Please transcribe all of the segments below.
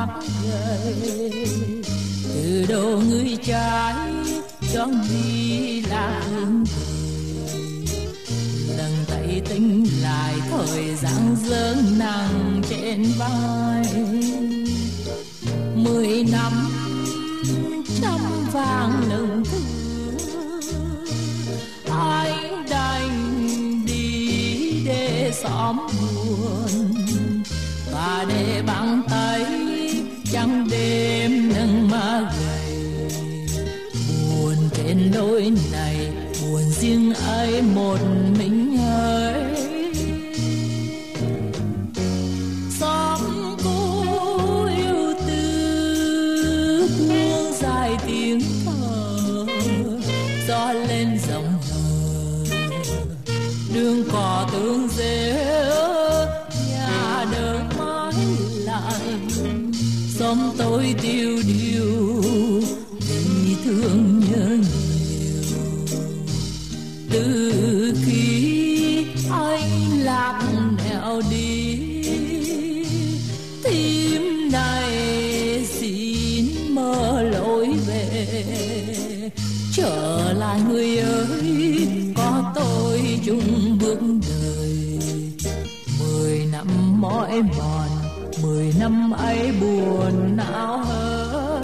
mắt gầy. Từ đầu người trái cho đi là hương thời, lần tay tính lại thời gian dâng nặng trên vai. 10 năm trăm vàng lần thứ, anh đành đi để xóm buồn, và để bàn tay trắng đêm nâng má gầy. Buồn trên lối này, buồn riêng ai một mình ấy. Xóm cũ yêu tư buông dài tiếng thở, gió lên dòng hờ, đường cỏ tương rêu, nhà đỡ mái lại. Xóm tôi tiêu điều vì thương nhớ nhiều. Từ khi anh lạc nẻo đi, tim này xin mơ lối về. Trở lại người ơi, có tôi chung bước đời. 10 năm mỏi mòn, 10 năm ấy buồn não hơn.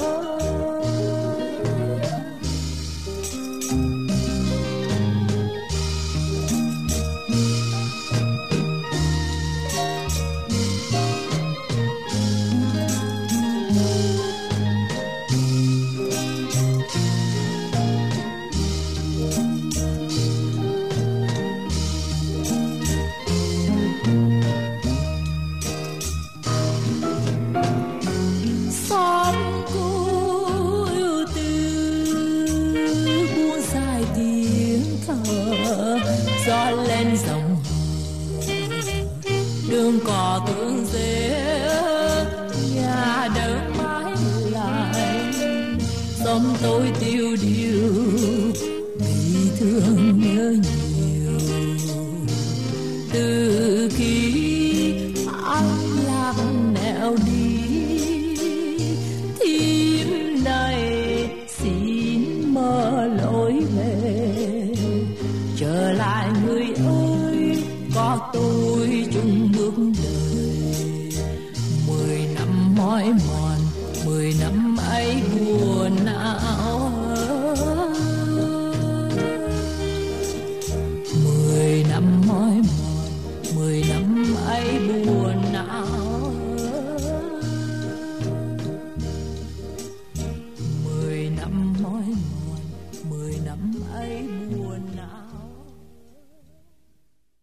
Xóm cũ yêu tư buông dài tiếng thở, gió lên dòng hờ, đường cỏ tương rêu, nhà đỡ mái lại. Xóm tôi tiêu điều vì thương nhớ nhiều. Từ khi anh lạc nẻo đi,